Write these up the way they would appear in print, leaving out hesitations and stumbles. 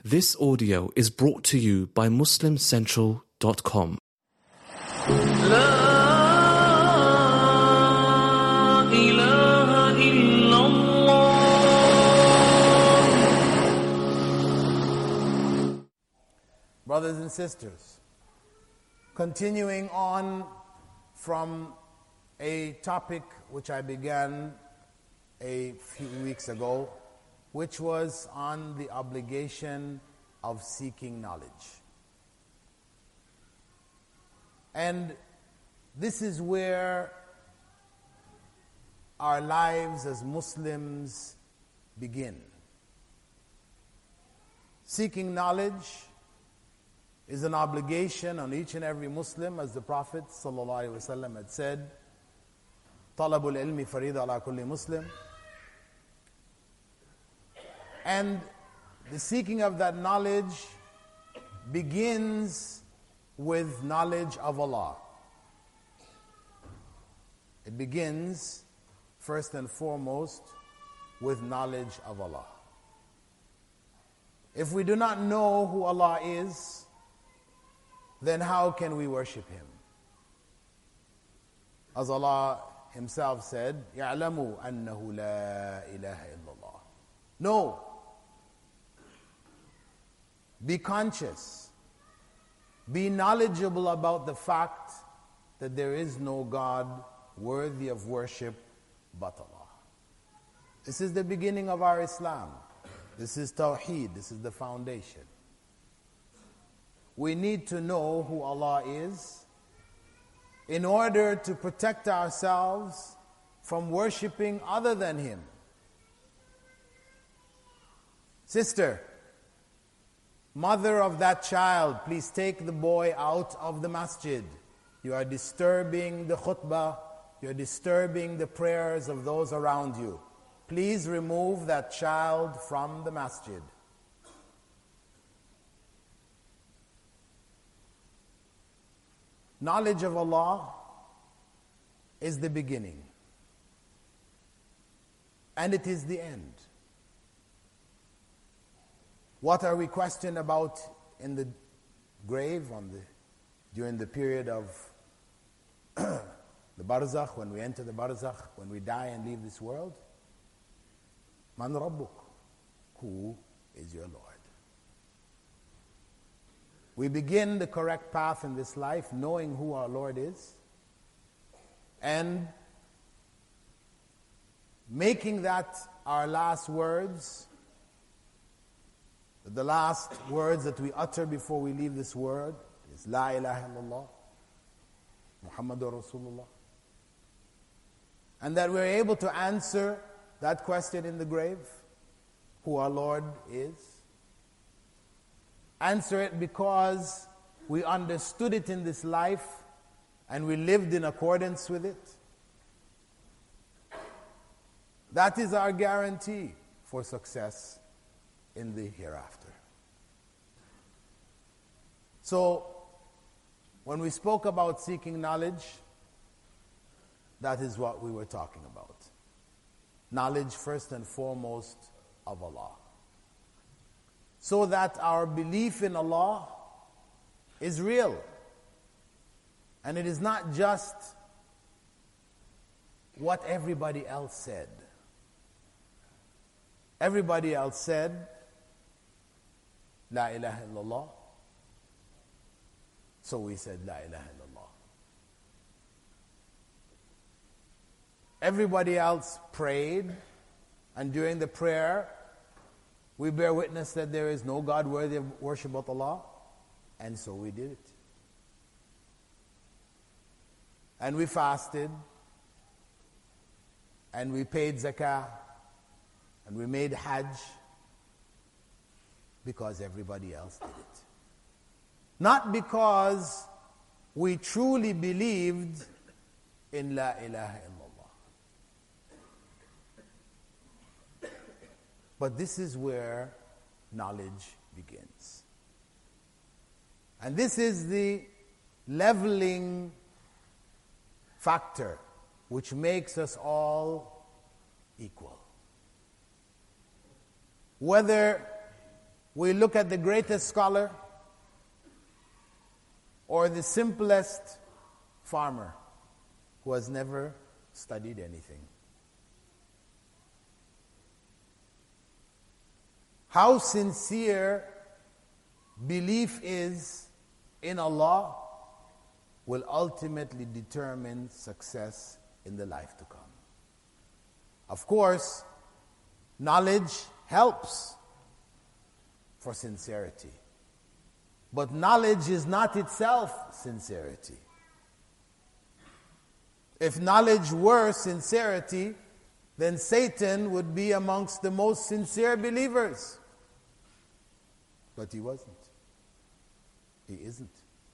This audio is brought to you by MuslimCentral.com. Brothers and sisters, continuing on from a topic which I began a few weeks ago, which was on the obligation of seeking knowledge. And this is where our lives as Muslims begin. Seeking knowledge is an obligation on each and every Muslim, as the Prophet ﷺ had said, طَلَبُ الْعِلْمِ فَرِيضَ عَلَى كُلِّ Muslim. And the seeking of that knowledge begins with knowledge of Allah. It begins, first and foremost, with knowledge of Allah. If we do not know who Allah is, then how can we worship Him? As Allah Himself said, يَعْلَمُوا أَنَّهُ لَا إِلَهَ إِلَّا اللَّهِ. No. Be conscious. Be knowledgeable about the fact that there is no God worthy of worship but Allah. This is the beginning of our Islam. This is Tawheed. This is the foundation. We need to know who Allah is in order to protect ourselves from worshiping other than Him. Sister, mother of that child, please take the boy out of the masjid. You are disturbing the khutbah. You are disturbing the prayers of those around you. Please remove that child from the masjid. Knowledge of Allah is the beginning. And it is the end. What are we questioned about in the grave during the period of the barzakh, when we enter the barzakh, when we die and leave this world? Man Rabbuk? Who is your Lord? We begin the correct path in this life knowing who our Lord is and making that our last words, the last words that we utter before we leave this world is La ilaha illallah, Muhammadur Rasulullah. And that we're able to answer that question in the grave, who our Lord is. Answer it because we understood it in this life and we lived in accordance with it. That is our guarantee for success in the hereafter. So, when we spoke about seeking knowledge, that is what we were talking about. Knowledge first and foremost of Allah. So that our belief in Allah is real. And it is not just what everybody else said. Everybody else said, La ilaha illallah. So we said, La ilaha illallah. Everybody else prayed, and during the prayer, we bear witness that there is no God worthy of worship but Allah, and so we did it. And we fasted, and we paid zakah, and we made hajj, because everybody else did it. Not because we truly believed in La ilaha illallah. But this is where knowledge begins. And this is the leveling factor which makes us all equal. Whether we look at the greatest scholar or the simplest farmer who has never studied anything. How sincere belief is in Allah will ultimately determine success in the life to come. Of course, knowledge helps for sincerity. But knowledge is not itself sincerity. If knowledge were sincerity, then Satan would be amongst the most sincere believers. But he wasn't. He isn't.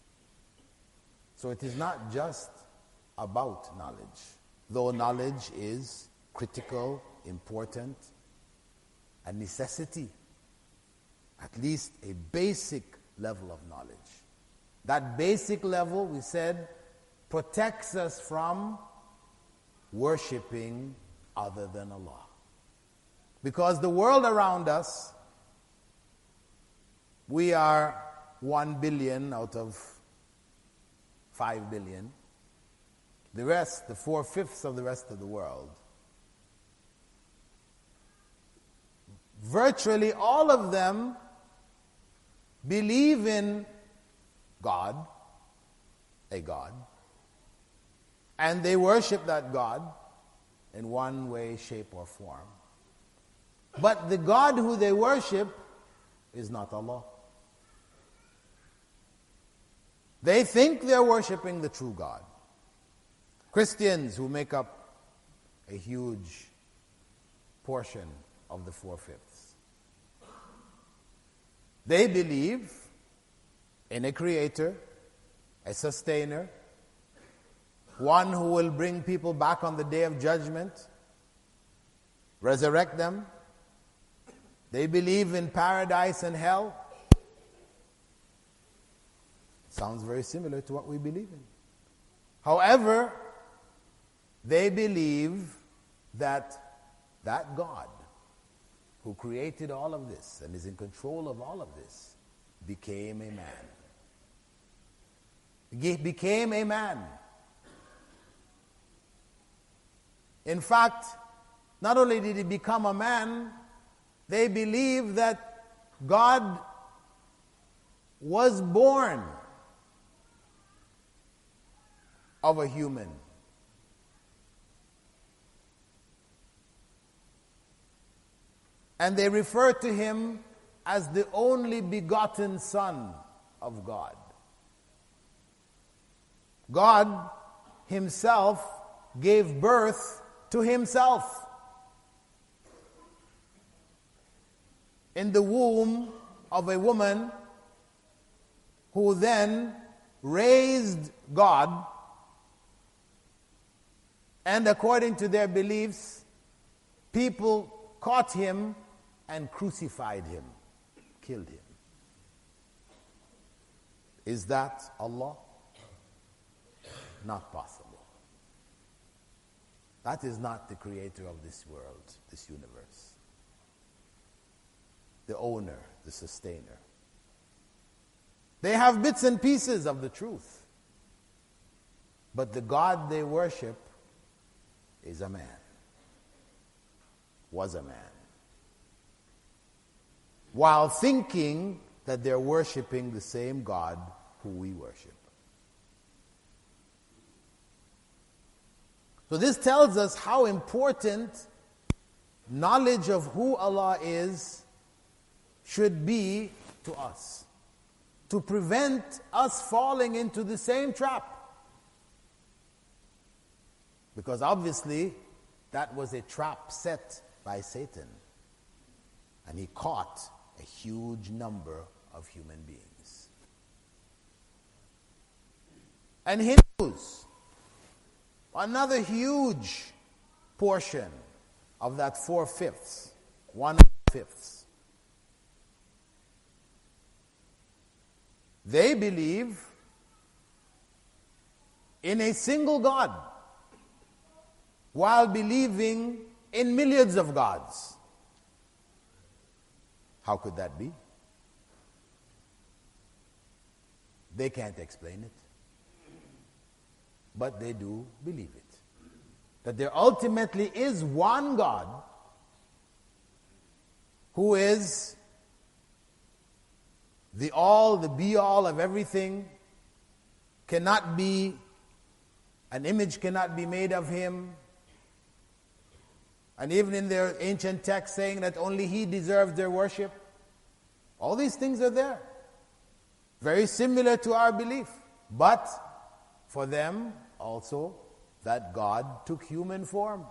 So it is not just about knowledge, though knowledge is critical, important, a necessity, at least a basic level of knowledge. That basic level, we said, protects us from worshiping other than Allah. Because the world around us, we are 1 billion out of 5 billion. The rest, the 4/5 of the rest of the world, virtually all of them believe in God, a God, and they worship that God in one way, shape, or form. But the God who they worship is not Allah. They think they're worshiping the true God. Christians, who make up a huge portion of the 4/5, they believe in a creator, a sustainer, one who will bring people back on the day of judgment, resurrect them. They believe in paradise and hell. Sounds very similar to what we believe in. However, they believe that that God who created all of this and is in control of all of this became a man. He became a man. In fact, not only did he become a man, they believe that God was born of a human. And they refer to him as the only begotten Son of God. God himself gave birth to himself in the womb of a woman who then raised God, and according to their beliefs, people caught him and crucified him, killed him. Is that Allah? Not possible. That is not the creator of this world, this universe. The owner, the sustainer. They have bits and pieces of the truth. But the God they worship is a man. Was a man. While thinking that they're worshiping the same God who we worship. So this tells us how important knowledge of who Allah is should be to us, to prevent us falling into the same trap. Because obviously, that was a trap set by Satan. And he caught a huge number of human beings. And Hindus, another huge portion of that 4/5, 1/5. They believe in a single God while believing in millions of gods. How could that be? They can't explain it. But they do believe it. That there ultimately is one God who is the all, the be-all of everything. An image cannot be made of him. And even in their ancient text saying that only he deserves their worship. All these things are there. Very similar to our belief. But for them also, that God took human form.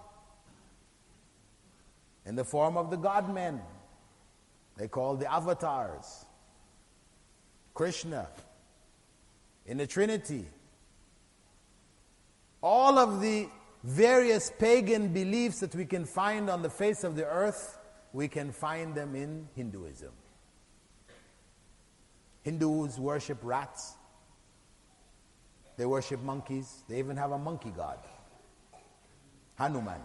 In the form of the God-men. They call the avatars. Krishna. In the Trinity. All of the various pagan beliefs that we can find on the face of the earth, we can find them in Hinduism. Hindus worship rats. They worship monkeys. They even have a monkey god, Hanuman.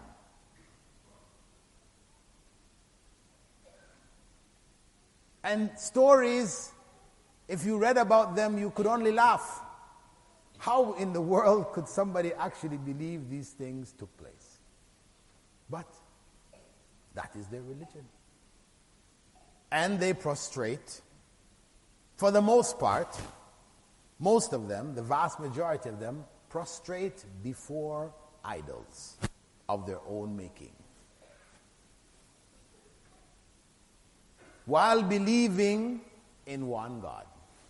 And stories, if you read about them, you could only laugh. How in the world could somebody actually believe these things took place? But that is their religion. And they prostrate, for the most part, most of them, the vast majority of them, prostrate before idols of their own making. While believing in one God.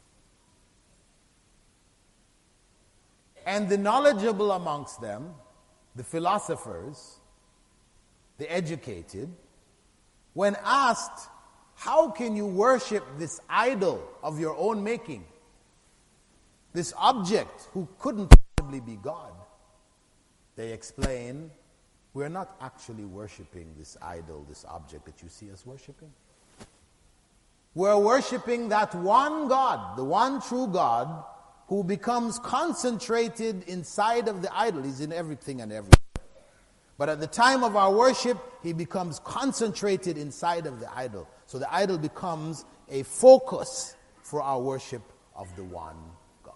And the knowledgeable amongst them, the philosophers, the educated, when asked, how can you worship this idol of your own making? This object who couldn't possibly be God? They explain, we're not actually worshiping this idol, this object that you see us worshiping. We're worshiping that one God, the one true God, who becomes concentrated inside of the idol. He's in everything and everywhere. But at the time of our worship, he becomes concentrated inside of the idol. So the idol becomes a focus for our worship of the one God.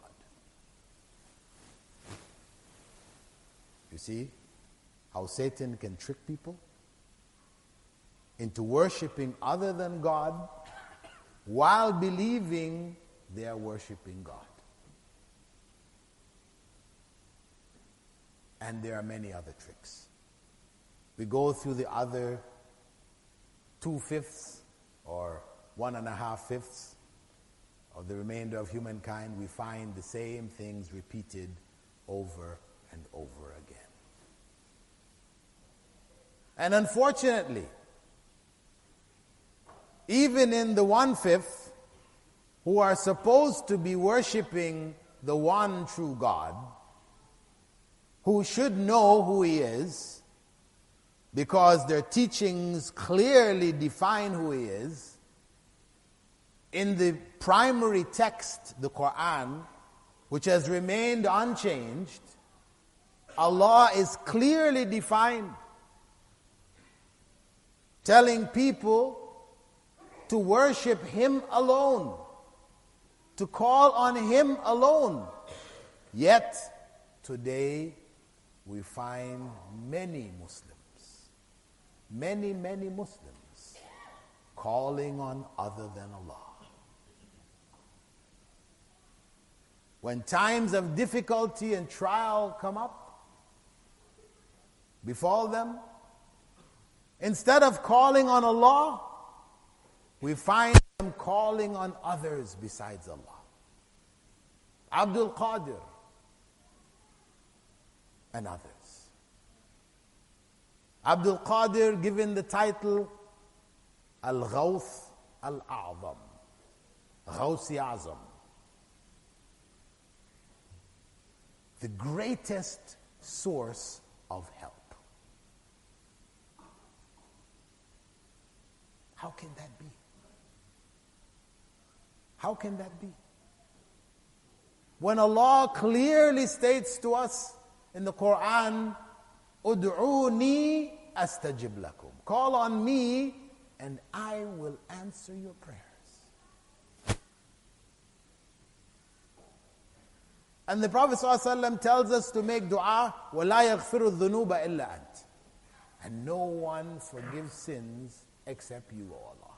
You see how Satan can trick people into worshiping other than God while believing they are worshiping God. And there are many other tricks. We go through the other 2/5 or 1.5/5 of the remainder of humankind, we find the same things repeated over and over again. And unfortunately, even in the 1/5 who are supposed to be worshiping the one true God, who should know who he is, because their teachings clearly define who he is. In the primary text, the Quran, which has remained unchanged, Allah is clearly defined, telling people to worship him alone, to call on him alone. Yet, today, we find many Muslims, many Muslims, calling on other than Allah. When times of difficulty and trial come up, befall them, instead of calling on Allah, we find them calling on others besides Allah. Abdul Qadir and others. Abdul Qadir given the title Al-Ghawth Al-A'zam, Ghawsi Azam, the greatest source of help. How can that be? How can that be? When Allah clearly states to us in the Quran, Ud'uni astajib lakum. Call on me and I will answer your prayers. And the Prophet ﷺ tells us to make dua, وَلَا يَغْفِرُ الذُّنُوبَ إِلَّا أَنْتَ. And no one forgives sins except you, O Allah.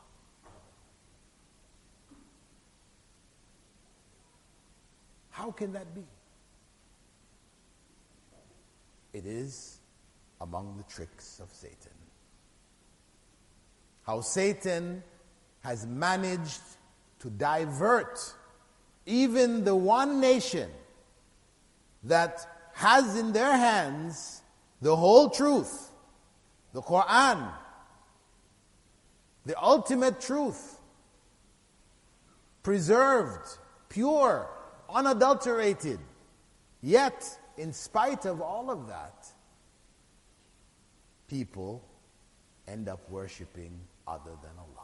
How can that be? It is among the tricks of Satan. How Satan has managed to divert even the one nation that has in their hands the whole truth, the Quran, the ultimate truth, preserved, pure, unadulterated. Yet, in spite of all of that, people end up worshipping other than Allah.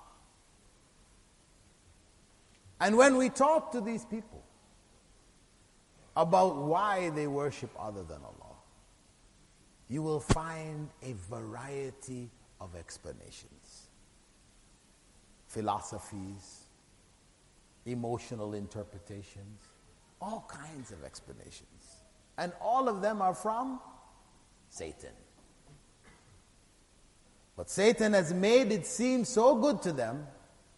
And when we talk to these people about why they worship other than Allah, you will find a variety of explanations. Philosophies, emotional interpretations, all kinds of explanations. And all of them are from Satan. But Satan has made it seem so good to them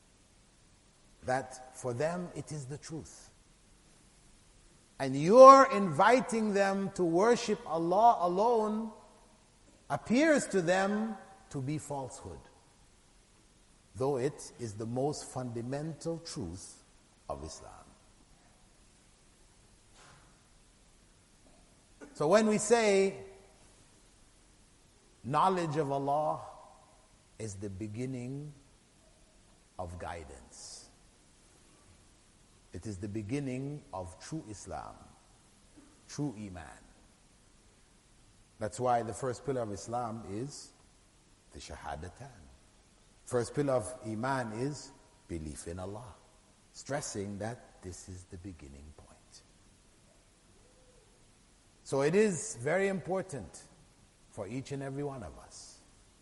that for them it is the truth. And you're inviting them to worship Allah alone appears to them to be falsehood, though it is the most fundamental truth of Islam. So when we say knowledge of Allah is the beginning of guidance, it is the beginning of true Islam, true Iman. That's why the first pillar of Islam is the Shahadatan. First pillar of Iman is belief in Allah, stressing that this is the beginning point. So it is very important for each and every one of us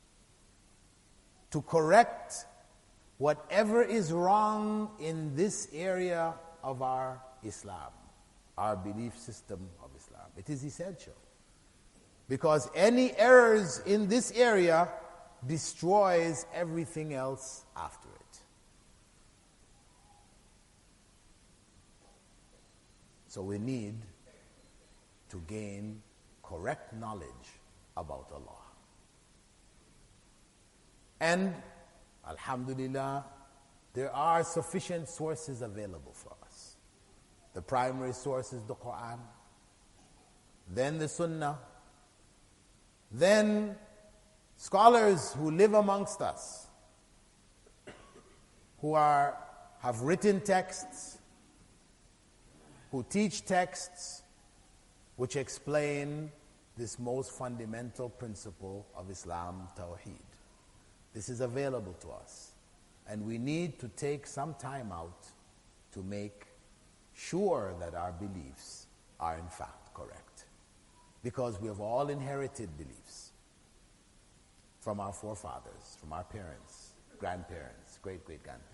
to correct whatever is wrong in this area of our Islam, our belief system of Islam. It is essential. Because any errors in this area destroys everything else after it. So we need to gain correct knowledge about Allah. And alhamdulillah, there are sufficient sources available for us. The primary source is the Quran, then the Sunnah, then scholars who live amongst us, who have written texts, who teach texts which explain this most fundamental principle of Islam, Tawheed. This is available to us. And we need to take some time out to make sure that our beliefs are in fact correct. Because we have all inherited beliefs from our forefathers, from our parents, grandparents, great-great-grandparents.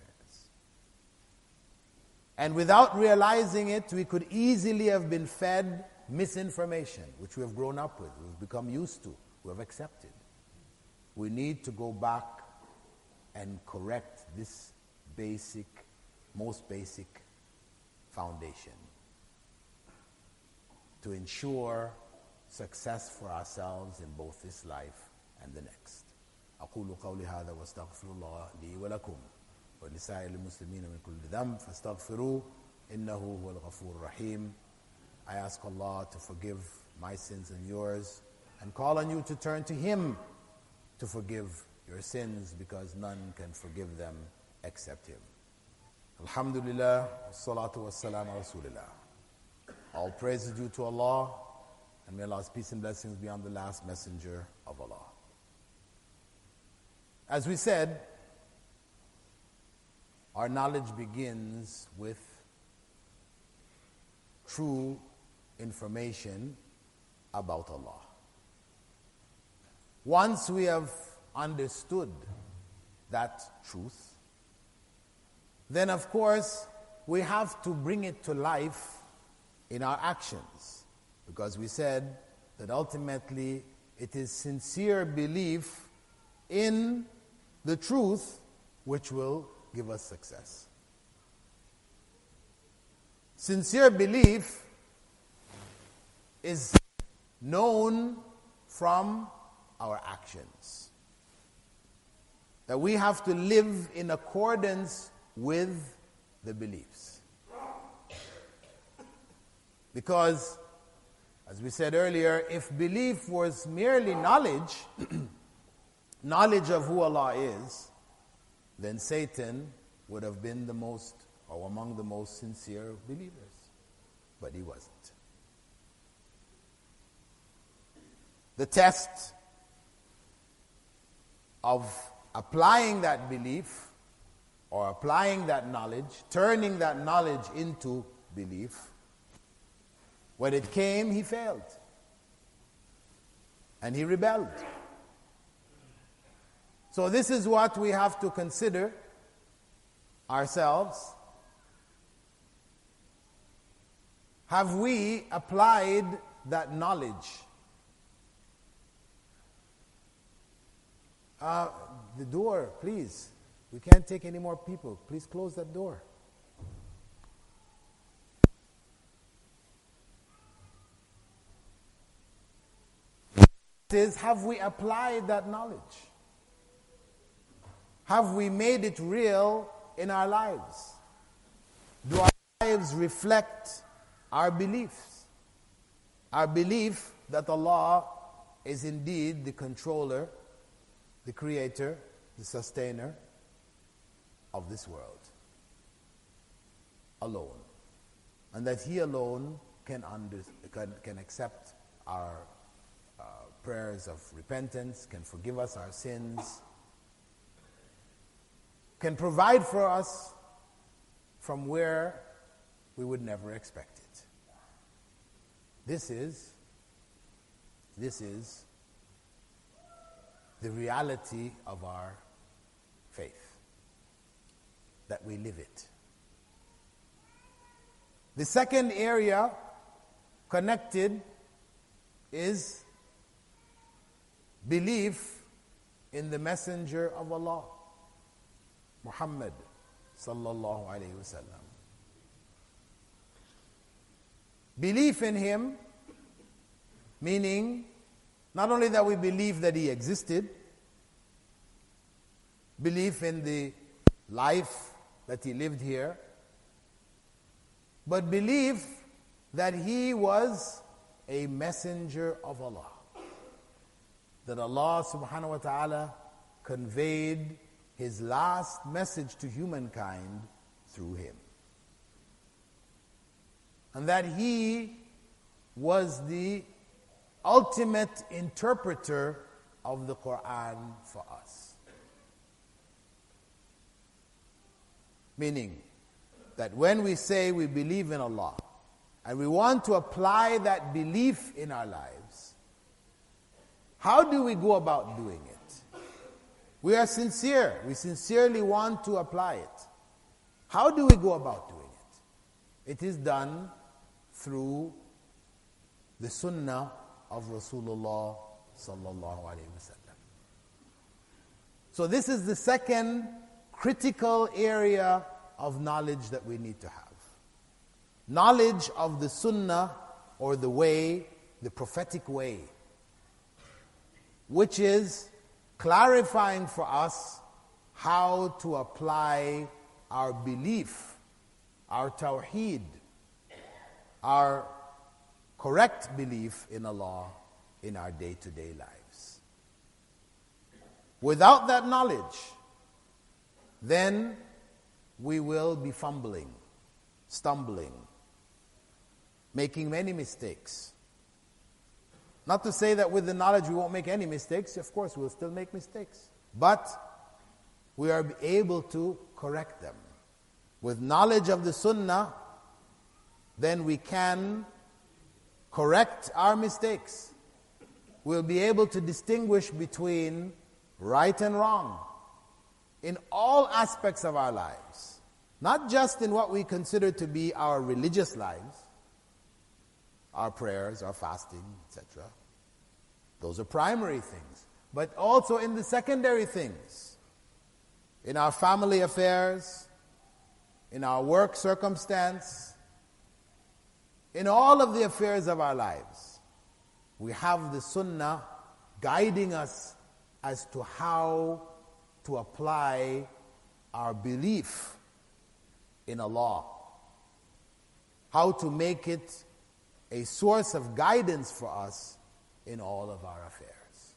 And without realizing it, we could easily have been fed misinformation, which we have grown up with, we've become used to, we have accepted. We need to go back and correct this basic, most basic foundation to ensure success for ourselves in both this life and the next. أقول قولي هذا واستغفر الله لي ولكم ولسائر المسلمين من كل ذنب فاستغفروه إنه هو الغفور الرحيم. I ask Allah to forgive my sins and yours and call on you to turn to Him to forgive your sins, because none can forgive them except Him. Alhamdulillah, wassalatu wassalam ala Rasulillah. All praise is due to Allah, and may Allah's peace and blessings be on the last messenger of Allah. As we said, our knowledge begins with true information about Allah. Once we have understood that truth, then of course we have to bring it to life in our actions. Because we said that ultimately it is sincere belief in the truth which will give us success. Sincere belief is known from our actions. That we have to live in accordance with the beliefs. Because, as we said earlier, if belief was merely knowledge, knowledge of who Allah is, then Satan would have been the most, or among the most sincere believers. But he wasn't. The test of applying that belief or applying that knowledge, turning that knowledge into belief, when it came, he failed. And he rebelled. So this is what we have to consider ourselves. Have we applied that knowledge? The door, please. We can't take any more people. Please close that door. Is, have we applied that knowledge? Have we made it real in our lives? Do our lives reflect our beliefs? Our belief that Allah is indeed the controller, the creator, the sustainer of this world. Alone. And that He alone can accept our prayers of repentance, can forgive us our sins, can provide for us from where we would never expect it. This is the reality of our faith, that we live it. The second area connected is belief in the Messenger of Allah, Muhammad sallallahu alayhi wa sallam. Belief in him, meaning not only that we believe that he existed, belief in the life that he lived here, but belief that he was a messenger of Allah. That Allah subhanahu wa ta'ala conveyed His last message to humankind through him. And that he was the ultimate interpreter of the Quran for us. Meaning that when we say we believe in Allah and we want to apply that belief in our lives, how do we go about doing it? We are sincere. We sincerely want to apply it. How do we go about doing it? It is done through the sunnah of Rasulullah sallallahu alaihi wasallam. So this is the second critical area of knowledge that we need to have. Knowledge of the sunnah, or the way, the prophetic way, which is clarifying for us how to apply our belief, our tawheed, our correct belief in Allah in our day-to-day lives. Without that knowledge, then we will be fumbling, stumbling, making many mistakes. Not to say that with the knowledge we won't make any mistakes. Of course, we'll still make mistakes. But we are able to correct them. With knowledge of the sunnah, then we can correct our mistakes. We'll be able to distinguish between right and wrong in all aspects of our lives. Not just in what we consider to be our religious lives, our prayers, our fasting, etc. Those are primary things. But also in the secondary things, in our family affairs, in our work circumstance, in all of the affairs of our lives, we have the Sunnah guiding us as to how to apply our belief in Allah, how to make it a source of guidance for us in all of our affairs,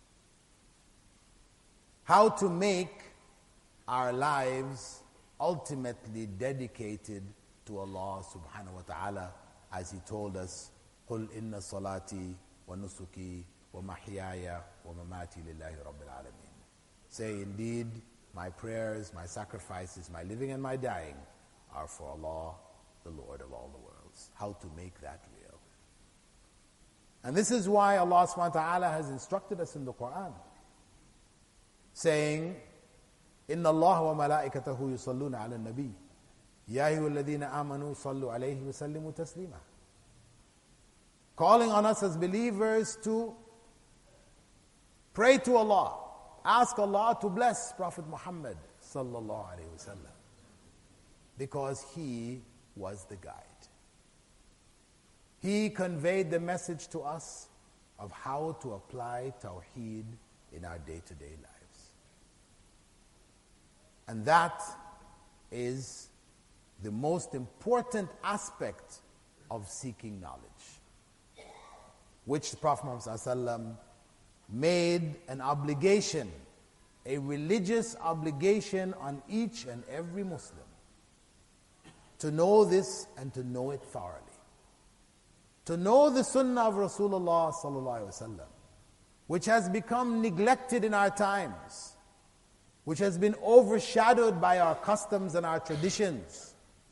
how to make our lives ultimately dedicated to Allah subhanahu wa ta'ala, as He told us, قُلْ إِنَّ صَلَاتِي وَنُسُكِي وَمَحْيَايَ وَمَمَاتِي لِلَّهِ رَبِّ الْعَالَمِينَ. Say, indeed, my prayers, my sacrifices, my living and my dying are for Allah, the Lord of all the worlds. How to make that real. And this is why Allah subhanahu wa ta'ala has instructed us in the Quran, saying, إِنَّ اللَّهَ وَمَلَائِكَتَهُ يُصَلُّونَ عَلَى النَّبِيِّ يَا أَيُّهَا الَّذِينَ آمَنُوا صَلُّوا عَلَيْهِ وَسَلِّمُوا تَسْلِيمًا. Calling on us as believers to pray to Allah, ask Allah to bless Prophet Muhammad sallallahu alaihi wasallam, because he was the guide. He conveyed the message to us of how to apply Tawheed in our day-to-day lives. And that is the most important aspect of seeking knowledge, which the Prophet Muhammad ﷺ made an obligation, a religious obligation on each and every Muslim to know this and to know it thoroughly. To know the Sunnah of Rasulullah ﷺ, which has become neglected in our times, which has been overshadowed by our customs and our traditions,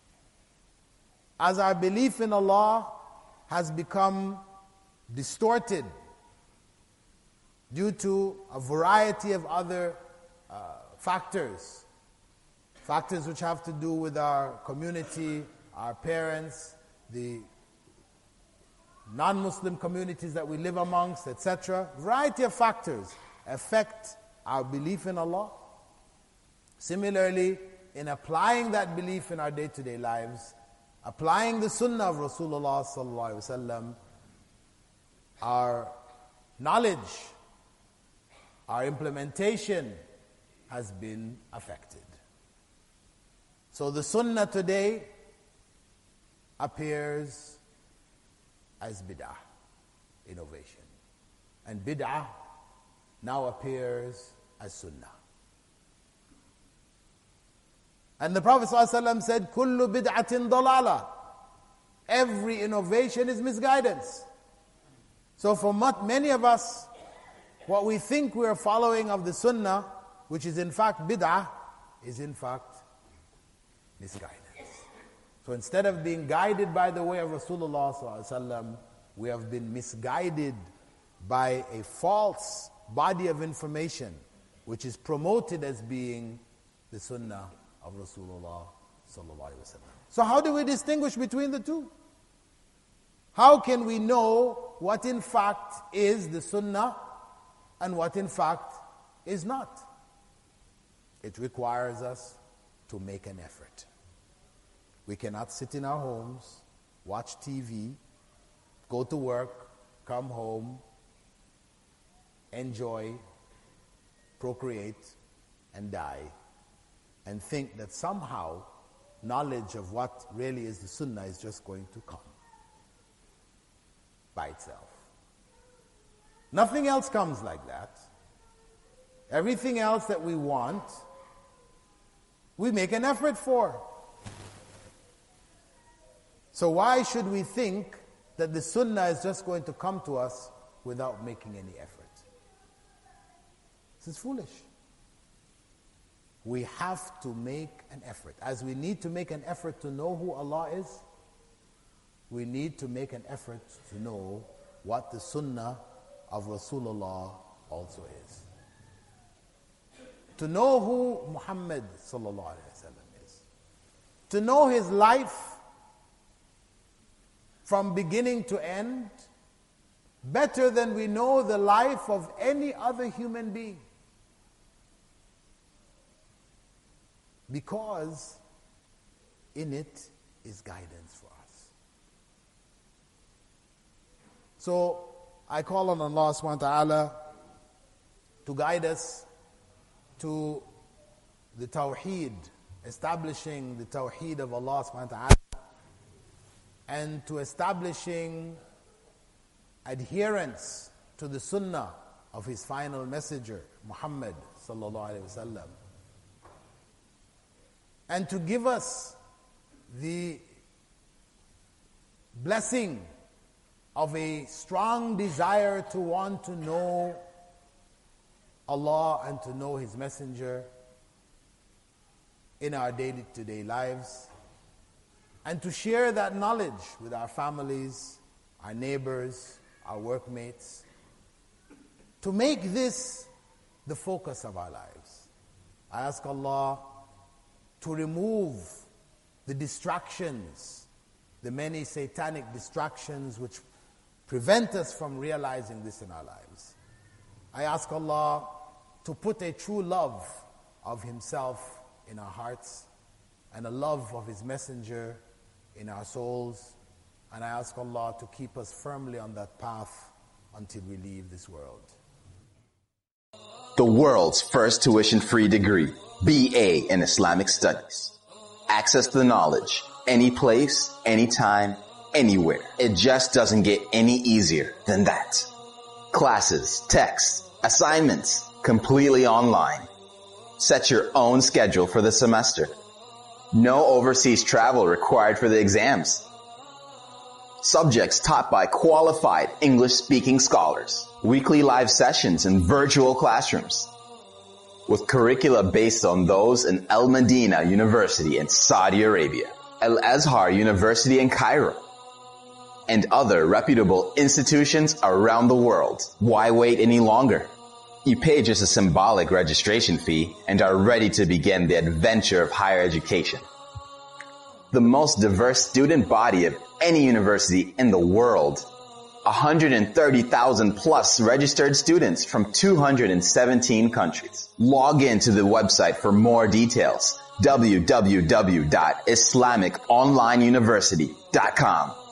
as our belief in Allah has become distorted due to a variety of other factors which have to do with our community, our parents, the non-Muslim communities that we live amongst, etc. Variety of factors affect our belief in Allah. Similarly, in applying that belief in our day-to-day lives, applying the Sunnah of Rasulullah sallallahu alaihi wasallam, our knowledge, our implementation has been affected. So the Sunnah today appears as bid'ah, innovation. And bid'ah now appears as Sunnah. And the Prophet ﷺ said, Kullu bid'atin dalala. Every innovation is misguidance. So for many of us, what we think we are following of the Sunnah, which is in fact bid'ah, is in fact misguidance. So instead of being guided by the way of Rasulullah ﷺ, we have been misguided by a false body of information, which is promoted as being the Sunnah of Rasulullah sallallahu alaihi wasallam. So how do we distinguish between the two? How can we know what in fact is the Sunnah and what in fact is not? It requires us to make an effort. We cannot sit in our homes, watch TV, go to work, come home, enjoy, procreate, and die, and think that somehow knowledge of what really is the Sunnah is just going to come by itself. Nothing else comes like that. Everything else that we want, we make an effort for. So why should we think that the Sunnah is just going to come to us without making any effort? This is foolish. We have to make an effort. As we need to make an effort to know who Allah is, we need to make an effort to know what the Sunnah of Rasulullah also is. To know who Muhammad sallallahu alaihi wasallam is. To know his life from beginning to end, better than we know the life of any other human being. Because in it is guidance for us. So I call on Allah subhanahu wa ta'ala to guide us to the Tawheed, establishing the Tawheed of Allah subhanahu wa ta'ala, and to establishing adherence to the Sunnah of His final messenger, Muhammad sallallahu alayhi wa sallam, and to give us the blessing of a strong desire to want to know Allah and to know His messenger in our day-to-day lives, and to share that knowledge with our families, our neighbors, our workmates, to make this the focus of our lives. I ask Allah to remove the distractions, the many satanic distractions which prevent us from realizing this in our lives. I ask Allah to put a true love of Himself in our hearts and a love of His messenger in our souls. And I ask Allah to keep us firmly on that path until we leave this world. The world's first tuition-free degree, BA in Islamic Studies. Access the knowledge, any place, anytime, anywhere. It just doesn't get any easier than that. Classes, texts, assignments, completely online. Set your own schedule for the semester. No overseas travel required for the exams. Subjects taught by qualified English-speaking scholars. Weekly live sessions and virtual classrooms. With curricula based on those in Al Medina University in Saudi Arabia, Al Azhar University in Cairo, and other reputable institutions around the world. Why wait any longer? You pay just a symbolic registration fee and are ready to begin the adventure of higher education. The most diverse student body of any university in the world. 130,000 plus registered students from 217 countries. Log in to the website for more details. www.islamiconlineuniversity.com